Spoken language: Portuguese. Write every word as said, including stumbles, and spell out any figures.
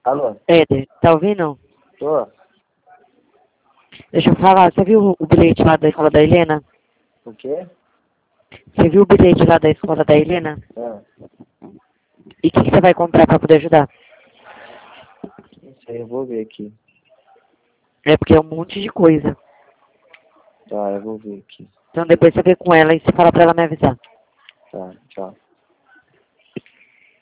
Alô? Éder, tá ouvindo? Tô. Deixa eu falar, você viu o bilhete lá da escola da Helena? O quê? Você viu o bilhete lá da escola da Helena? Ah, E o que, que você vai comprar pra poder ajudar? não sei, eu vou ver aqui. É porque é um monte de coisa. Tá, eu vou ver aqui. Então depois você vê com ela e você fala pra ela me avisar. Tá, tchau.